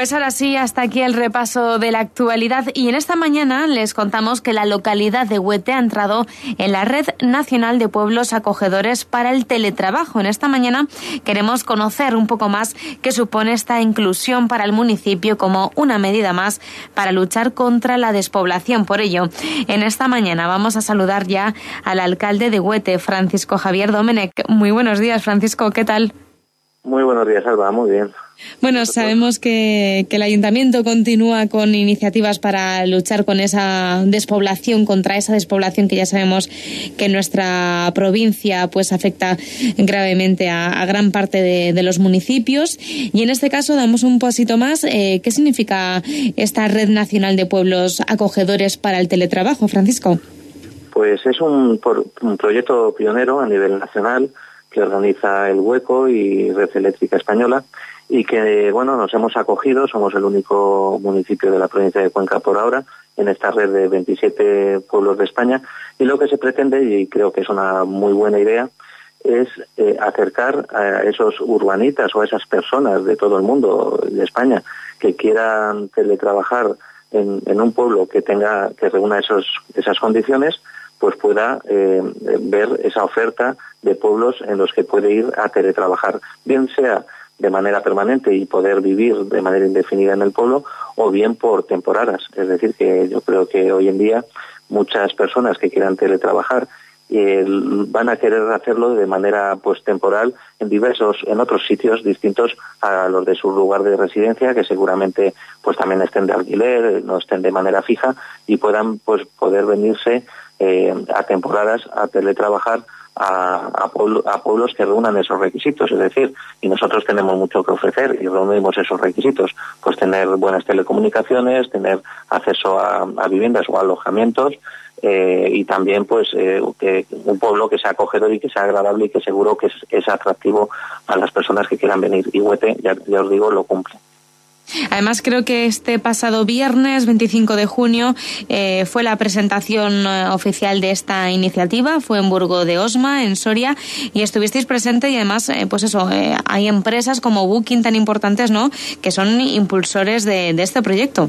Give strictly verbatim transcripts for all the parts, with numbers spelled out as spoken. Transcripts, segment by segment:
Pues ahora sí, hasta aquí el repaso de la actualidad y en esta mañana les contamos que la localidad de Huete ha entrado en la Red Nacional de Pueblos Acogedores para el Teletrabajo. En esta mañana queremos conocer un poco más qué supone esta inclusión para el municipio como una medida más para luchar contra la despoblación. Por ello, en esta mañana vamos a saludar ya al alcalde de Huete, Francisco Javier Domenech. Muy buenos días, Francisco, ¿qué tal? Muy buenos días, Alba, muy bien. Bueno, sabemos que, que el Ayuntamiento continúa con iniciativas para luchar con esa despoblación, contra esa despoblación que ya sabemos que en nuestra provincia pues afecta gravemente a, a gran parte de, de los municipios. Y en este caso damos un pasito más. Eh, ¿Qué significa esta Red Nacional de Pueblos Acogedores para el Teletrabajo, Francisco? Pues es un, por, un proyecto pionero a nivel nacional que organiza El Hueco y Red Eléctrica Española y que, bueno, nos hemos acogido, somos el único municipio de la provincia de Cuenca por ahora en esta red de veintisiete pueblos de España y lo que se pretende, y creo que es una muy buena idea, es eh, acercar a esos urbanitas o a esas personas de todo el mundo de España que quieran teletrabajar en, en un pueblo que tenga, que reúna esos, esas condiciones, pues pueda eh, ver esa oferta de pueblos en los que puede ir a teletrabajar, bien sea de manera permanente y poder vivir de manera indefinida en el pueblo, o bien por temporadas. Es decir, que yo creo que hoy en día muchas personas que quieran teletrabajar eh, van a querer hacerlo de manera pues temporal en diversos, en otros sitios distintos a los de su lugar de residencia, que seguramente pues también estén de alquiler, no estén de manera fija y puedan pues poder venirse eh, a temporadas a teletrabajar A, a, pueblo, a pueblos que reúnan esos requisitos, es decir, y nosotros tenemos mucho que ofrecer y reunimos esos requisitos, pues tener buenas telecomunicaciones, tener acceso a, a viviendas o alojamientos eh, y también pues eh, que un pueblo que sea acogedor y que sea agradable y que seguro que es, es atractivo a las personas que quieran venir, y Huete, ya, ya os digo, lo cumple. Además, creo que este pasado viernes veinticinco de junio eh, fue la presentación eh, oficial de esta iniciativa, fue en Burgo de Osma, en Soria, y estuvisteis presente y además, eh, pues eso, eh, hay empresas como Booking tan importantes, ¿no?, que son impulsores de, de este proyecto.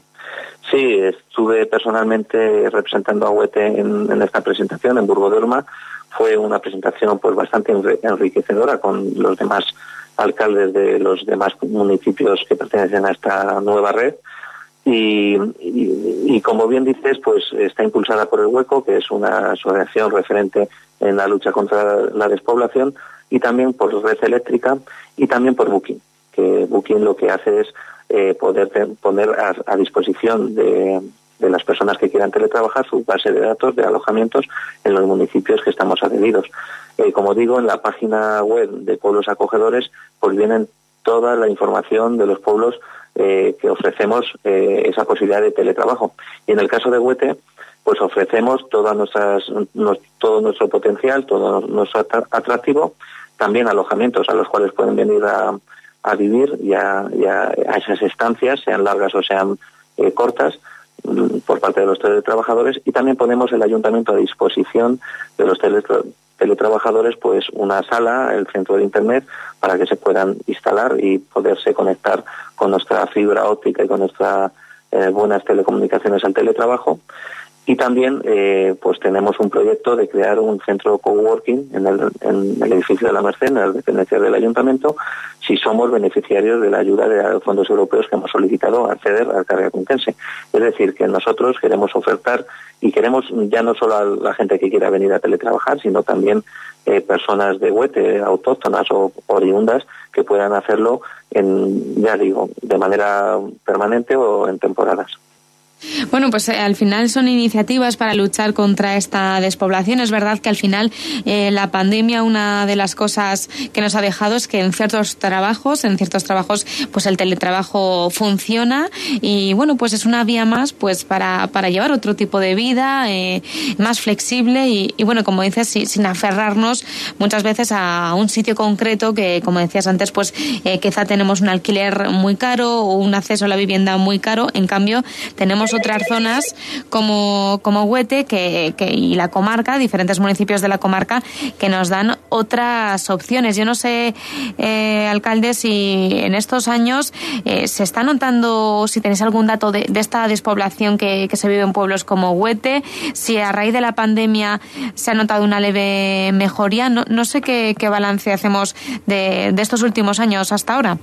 Sí, estuve personalmente representando a Huete en, en esta presentación en Burgo de Osma. Fue una presentación pues bastante enriquecedora con los demás alcaldes de los demás municipios que pertenecen a esta nueva red y, y, y como bien dices, pues está impulsada por El Hueco, que es una asociación referente en la lucha contra la despoblación, y también por Red Eléctrica y también por Booking, que Booking lo que hace es eh, poder te, poner a, a disposición de, de las personas que quieran teletrabajar su base de datos de alojamientos en los municipios que estamos adheridos. Eh, como digo, en la página web de Pueblos Acogedores pues vienen toda la información de los pueblos eh, que ofrecemos eh, esa posibilidad de teletrabajo. Y en el caso de Huete, pues ofrecemos todas nuestras, nos, todo nuestro potencial, todo nuestro atractivo, también alojamientos a los cuales pueden venir a, a vivir y, a, y a, a esas estancias, sean largas o sean eh, cortas, por parte de los teletrabajadores, y también ponemos el ayuntamiento a disposición de los teletra- teletrabajadores pues una sala, el centro de internet, para que se puedan instalar y poderse conectar con nuestra fibra óptica y con nuestras eh, buenas telecomunicaciones al teletrabajo. Y también eh, pues tenemos un proyecto de crear un centro coworking en el, en el edificio de la Merced, en las dependencias del ayuntamiento, si somos beneficiarios de la ayuda de fondos europeos que hemos solicitado acceder al Carrera Conquense. Es decir, que nosotros queremos ofertar y queremos ya no solo a la gente que quiera venir a teletrabajar, sino también eh, personas de Huete, autóctonas o oriundas, que puedan hacerlo, en, ya digo, de manera permanente o en temporadas. Bueno, pues eh, al final son iniciativas para luchar contra esta despoblación. Es verdad que al final eh, la pandemia, una de las cosas que nos ha dejado es que en ciertos trabajos, en ciertos trabajos, pues el teletrabajo funciona y bueno, pues es una vía más pues para, para llevar otro tipo de vida eh, más flexible y, y bueno, como dices, sí, sin aferrarnos muchas veces a un sitio concreto que, como decías antes, pues eh, quizá tenemos un alquiler muy caro o un acceso a la vivienda muy caro. En cambio, tenemos tenemos otras zonas como, como Huete que, que, y la comarca, diferentes municipios de la comarca, que nos dan otras opciones. Yo no sé, eh, alcalde, si en estos años eh, se está notando, si tenéis algún dato de, de esta despoblación que, que se vive en pueblos como Huete, si a raíz de la pandemia se ha notado una leve mejoría. No, no sé qué, qué balance hacemos de, de estos últimos años hasta ahora.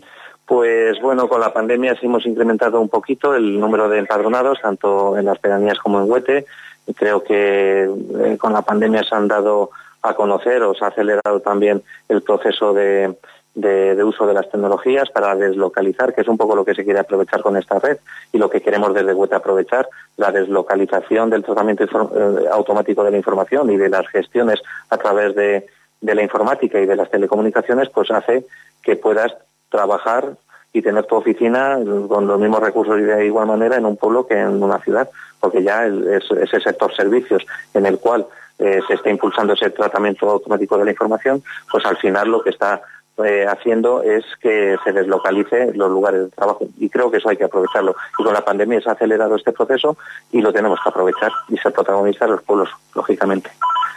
Pues bueno, con la pandemia sí hemos incrementado un poquito el número de empadronados, tanto en las pedanías como en Huete. Y creo que eh, con la pandemia se han dado a conocer o se ha acelerado también el proceso de, de, de uso de las tecnologías para deslocalizar, que es un poco lo que se quiere aprovechar con esta red y lo que queremos desde Huete aprovechar, la deslocalización del tratamiento eh, automático de la información y de las gestiones a través de, de la informática y de las telecomunicaciones, pues hace que puedas trabajar y tener tu oficina con los mismos recursos y de igual manera en un pueblo que en una ciudad, porque ya el, es, ese sector servicios en el cual eh, se está impulsando ese tratamiento automático de la información, pues al final lo que está eh, haciendo es que se deslocalice los lugares de trabajo, y creo que eso hay que aprovecharlo, y con la pandemia se ha acelerado este proceso y lo tenemos que aprovechar y ser protagonistas los pueblos, lógicamente.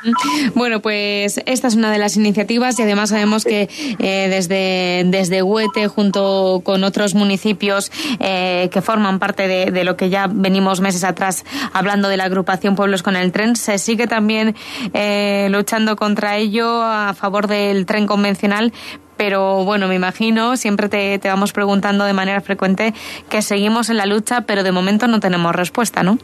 Bueno, pues esta es una de las iniciativas y además sabemos que eh, desde, desde Huete, junto con otros municipios eh, que forman parte de, de lo que ya venimos meses atrás hablando de la agrupación Pueblos con el Tren, se sigue también eh, luchando contra ello a favor del tren convencional. Pero bueno, me imagino, siempre te, te vamos preguntando de manera frecuente que seguimos en la lucha, pero de momento no tenemos respuesta, ¿no?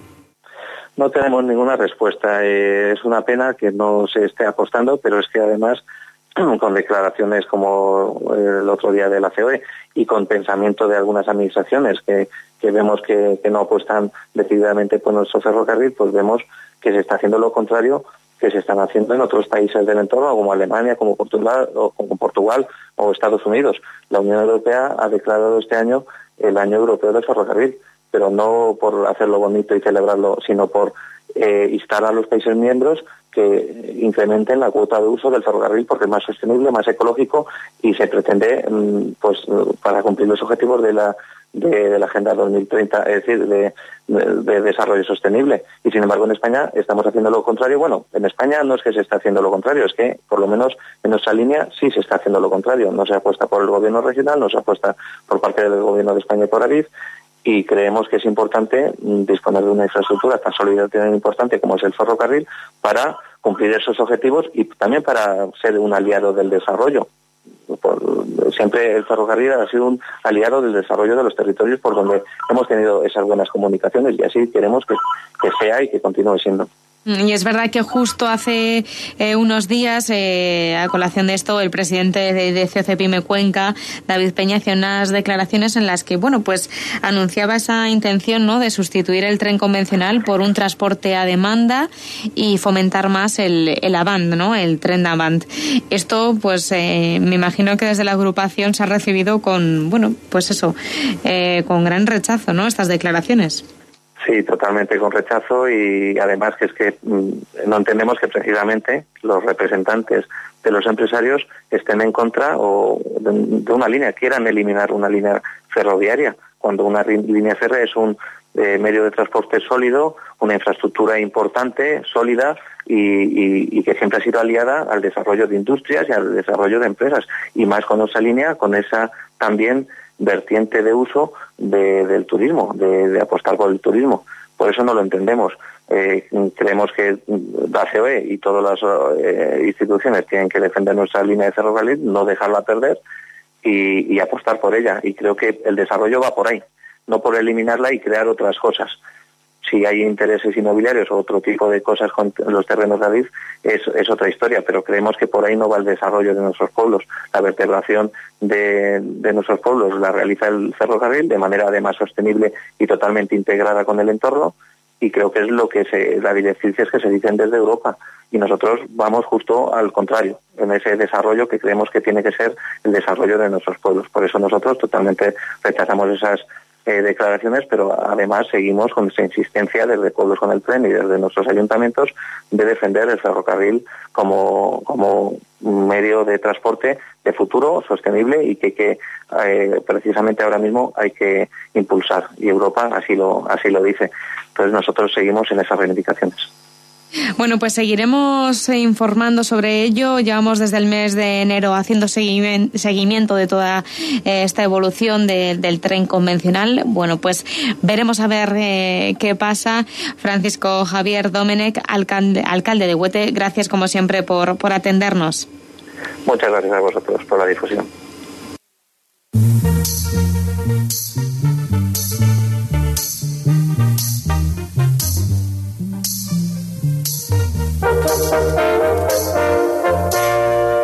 No tenemos ninguna respuesta. Eh, es una pena que no se esté apostando, pero es que además, con declaraciones como el otro día de la C O E y con pensamiento de algunas administraciones que, que vemos que, que no apuestan decididamente por nuestro ferrocarril, pues vemos que se está haciendo lo contrario que se están haciendo en otros países del entorno, como Alemania, como Portugal, o como Portugal o Estados Unidos. La Unión Europea ha declarado este año el Año Europeo del Ferrocarril, pero no por hacerlo bonito y celebrarlo, sino por eh, instar a los países miembros que incrementen la cuota de uso del ferrocarril porque es más sostenible, más ecológico y se pretende, pues, para cumplir los objetivos de la de, de la Agenda dos mil treinta, es decir, de, de, de desarrollo sostenible. Y sin embargo en España estamos haciendo lo contrario. Bueno, en España no es que se esté haciendo lo contrario, es que por lo menos en nuestra línea sí se está haciendo lo contrario. No se apuesta por el gobierno regional, no se apuesta por parte del gobierno de España y por Adif. Y creemos que es importante disponer de una infraestructura tan sólida y tan importante como es el ferrocarril para cumplir esos objetivos y también para ser un aliado del desarrollo. Por, siempre el ferrocarril ha sido un aliado del desarrollo de los territorios por donde hemos tenido esas buenas comunicaciones y así queremos que, que sea y que continúe siendo. Y es verdad que justo hace eh, unos días, eh, a colación de esto, el presidente de, de C O C Pyme Cuenca, David Peña, hacía unas declaraciones en las que, bueno, pues anunciaba esa intención, ¿no?, de sustituir el tren convencional por un transporte a demanda y fomentar más el, el Avant, ¿no?, el tren Avant. Esto, pues, eh, me imagino que desde la agrupación se ha recibido con, bueno, pues eso, eh, con gran rechazo, ¿no?, estas declaraciones. Sí, totalmente con rechazo y además que es que mmm, no entendemos que precisamente los representantes de los empresarios estén en contra o de, de una línea, quieran eliminar una línea ferroviaria, cuando una línea férrea es un eh, medio de transporte sólido, una infraestructura importante, sólida y, y, y que siempre ha sido aliada al desarrollo de industrias y al desarrollo de empresas y más con esa línea, con esa también vertiente de uso de, del turismo, de, de apostar por el turismo. Por eso no lo entendemos. Eh, creemos que la C O E y todas las eh, instituciones tienen que defender nuestra línea de ferrocarril, no dejarla perder y, y apostar por ella. Y creo que el desarrollo va por ahí, no por eliminarla y crear otras cosas. Si hay intereses inmobiliarios o otro tipo de cosas con los terrenos de Adif, es, es otra historia, pero creemos que por ahí no va el desarrollo de nuestros pueblos. La vertebración de, de nuestros pueblos la realiza el ferrocarril de manera además sostenible y totalmente integrada con el entorno, y creo que es lo que se, las directrices que se dicen desde Europa. Y nosotros vamos justo al contrario, en ese desarrollo que creemos que tiene que ser el desarrollo de nuestros pueblos. Por eso nosotros totalmente rechazamos esas Eh, declaraciones, pero además seguimos con esa insistencia desde Pueblos con el Tren y desde nuestros ayuntamientos de defender el ferrocarril como, como un medio de transporte de futuro, sostenible y que, que eh, precisamente ahora mismo hay que impulsar. Y Europa así lo, así lo dice. Entonces nosotros seguimos en esas reivindicaciones. Bueno, pues seguiremos informando sobre ello. Llevamos desde el mes de enero haciendo seguimiento de toda esta evolución de, del tren convencional. Bueno, pues veremos a ver eh, qué pasa. Francisco Javier Domenech, alcalde, alcalde de Huete, gracias como siempre por, por atendernos. Muchas gracias a vosotros por la difusión.